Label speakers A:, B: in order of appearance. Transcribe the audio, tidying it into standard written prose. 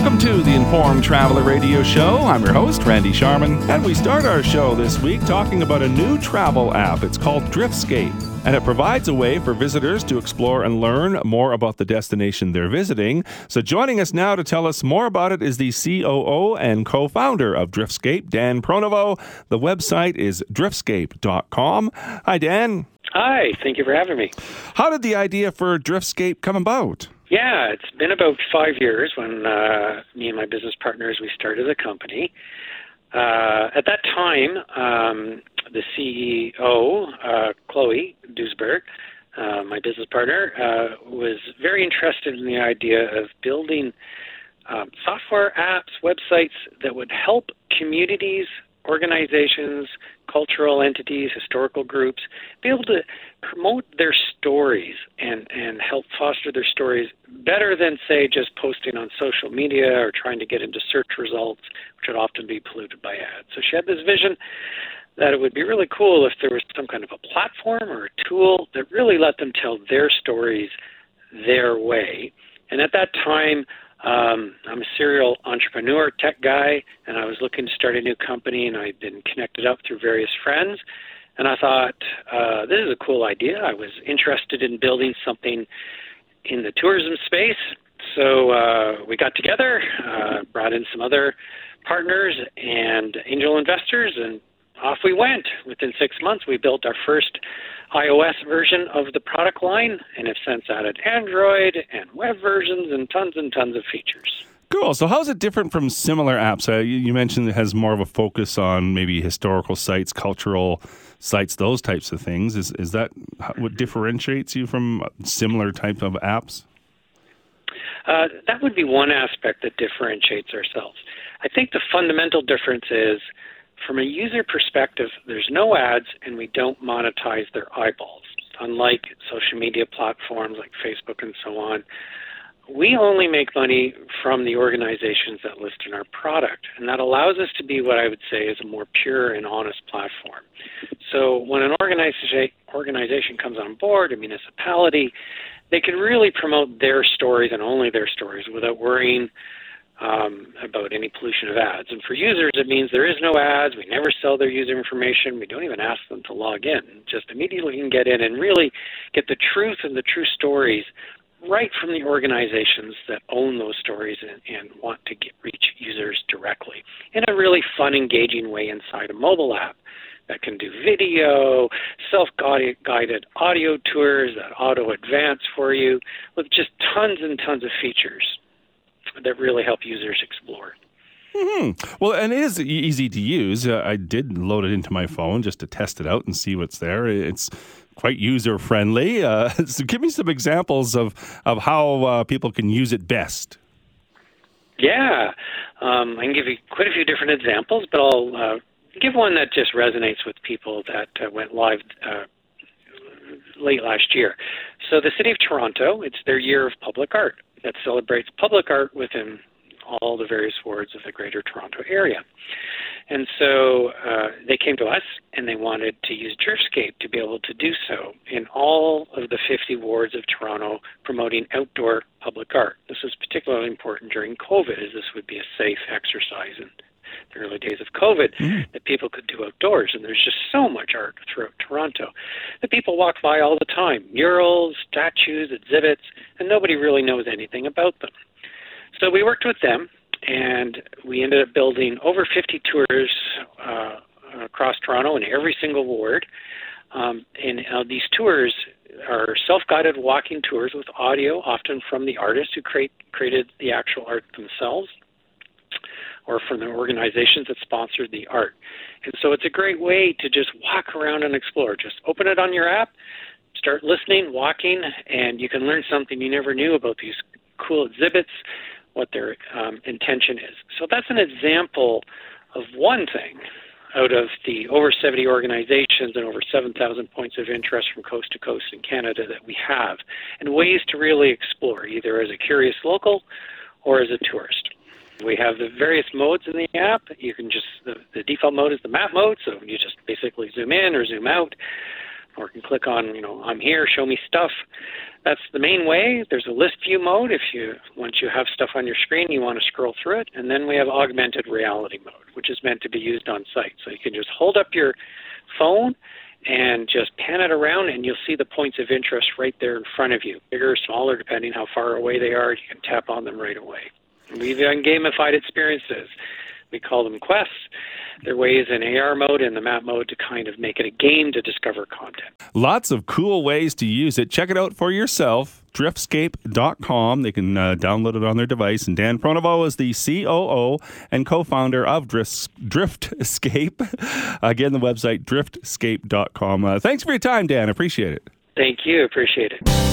A: Welcome to the Informed Traveler Radio Show. I'm your host, Randy Sharman, and we start our show this week talking about a new travel app. It's called Driftscape, and it provides a way for visitors to explore and learn more about the destination they're visiting. So joining us now to tell us more about it is the COO and co-founder of Driftscape, Dan Pronovost. The website is driftscape.com. Hi, Dan.
B: Hi, thank you for having me.
A: How did the idea for Driftscape come about?
B: Yeah, it's been about 5 years when me and my business partners, we started the company. At that time, the CEO, Chloe Duesberg, my business partner, was very interested in the idea of building software apps, websites that would help communities, organizations, cultural entities, historical groups be able to promote their stories and help foster their stories better than, say, just posting on social media or trying to get into search results, which would often be polluted by ads. So she had this vision that it would be really cool if there was some kind of a platform or a tool that really let them tell their stories their way. And at that time, I'm a serial entrepreneur, tech guy, and I was looking to start a new company, and I'd been connected up through various friends. And I thought, this is a cool idea. I was interested in building something in the tourism space. So we got together, brought in some other partners and angel investors, and off we went. Within 6 months, we built our first iOS version of the product line and have since added Android and web versions and tons of features.
A: Cool. So how is it different from similar apps? You mentioned it has more of a focus on maybe historical sites, cultural sites, those types of things. Is that what differentiates you from similar type of apps?
B: That would be one aspect that differentiates ourselves. I think the fundamental difference is, from a user perspective, there's no ads and we don't monetize their eyeballs. Unlike social media platforms like Facebook and so on, we only make money from the organizations that list in our product, and that allows us to be what I would say is a more pure and honest platform. So when an organization comes on board, a municipality, they can really promote their stories and only their stories without worrying about any pollution of ads. And for users, it means there is no ads. We never sell their user information. We don't even ask them to log in. Just immediately you can get in and really get the truth and the true stories right from the organizations that own those stories and want to reach users directly in a really fun, engaging way inside a mobile app that can do video, self-guided audio tours that auto-advance for you with just tons and tons of features that really help users explore.
A: Mm-hmm. Well, and it is easy to use. I did load it into my phone just to test it out and see what's there. It's quite user-friendly. So give me some examples of how people can use it best.
B: Yeah. I can give you quite a few different examples, but I'll give one that just resonates with people that went live late last year. So the City of Toronto, it's their year of public art that celebrates public art within all the various wards of the Greater Toronto area. And so they came to us and they wanted to use Driftscape to be able to do so in all of the 50 wards of Toronto, promoting outdoor public art. This is particularly important during COVID, as this would be a safe exercise in the early days of COVID that people could do outdoors. And there's just so much art throughout Toronto that people walk by all the time, murals, statues, exhibits, and nobody really knows anything about them. So we worked with them, and we ended up building over 50 tours across Toronto in every single ward. And these tours are self-guided walking tours with audio, often from the artists who created the actual art themselves, or from the organizations that sponsored the art. And so it's a great way to just walk around and explore. Just open it on your app, start listening, walking, and you can learn something you never knew about these cool exhibits, what their intention is. So that's an example of one thing out of the over 70 organizations and over 7,000 points of interest from coast to coast in Canada that we have, and ways to really explore, either as a curious local or as a tourist. We have the various modes in the app. You can just, the default mode is the map mode, so you just basically zoom in or zoom out, or can click on, I'm here, show me stuff. that's the main way. There's a list view mode once you have stuff on your screen, you want to scroll through it. And then we have augmented reality mode, which is meant to be used on site. So you can just hold up your phone and just pan it around, and you'll see the points of interest right there in front of you, bigger or smaller, depending how far away they are. You can tap on them right away. We've done gamified experiences. We call them quests. They're ways in AR mode and the map mode to kind of make it a game to discover content.
A: Lots of cool ways to use it. Check it out for yourself, driftscape.com. They can download it on their device. And Dan Pronovost is the COO and co-founder of Driftscape. Again, the website, driftscape.com. Thanks for your time, Dan. Appreciate it.
B: Thank you. Appreciate it.